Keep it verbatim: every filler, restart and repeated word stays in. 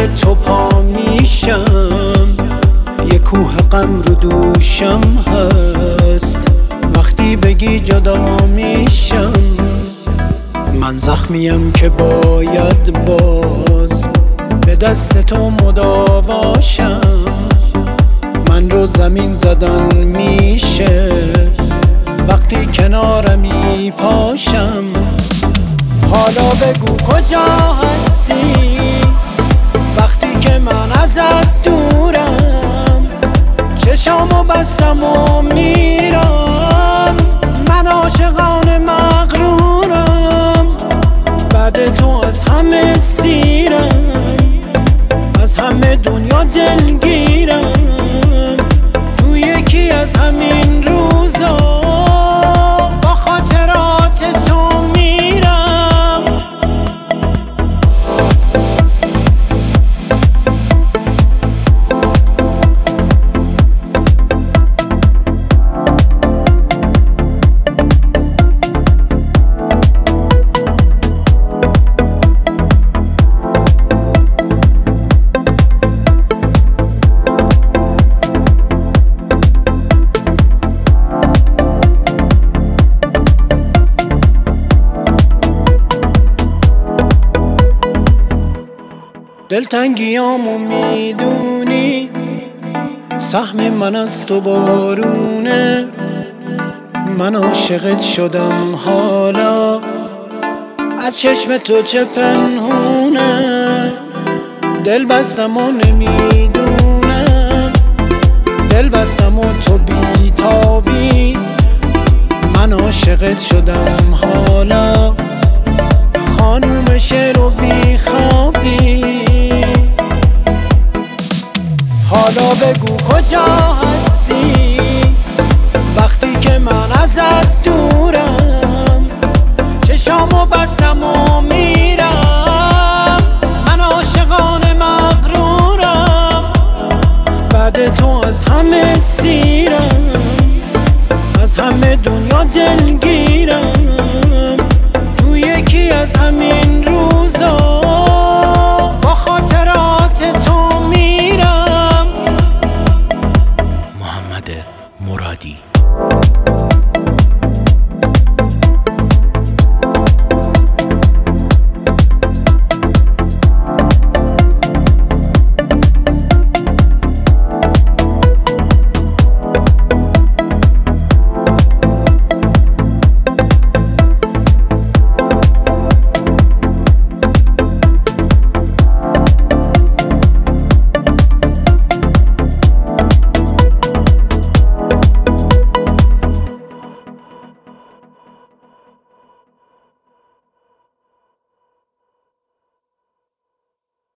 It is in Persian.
بعد تو پا میشم، یه کوه غم رو دوشم هست وقتی بگی جدا میشم. من زخمیم که باید باز به دست تو مداواشم، من رو زمین زدن میشه وقتی کنارمی پاشم. حالا بگو کجا هستی وقتی که من ازت دورم، چشامو بستم و میرم، من عاشقانه مغرورم، بعد تو از همه سیرم، از همه دنیا دلگیرم، تو یکی از همین روزا با خاطرات تو میرم. دلتنگیامو میدونی، سهم من از تو بارونه، من عاشقت شدم حالا، از چشم تو چه پنهونه. دل بستم و نمیدونم، دل بستم و تو بیتابی، من عاشقت شدم حالا، خانوم شعر و بیخوابی. حالا بگو کجا هستی وقتی که من ازت دورم، چشامو بستم و میرم، من عاشقانه مغرورم، بعد تو از همه سیرم، از همه دنیا دلگیرم، تو یکی از همین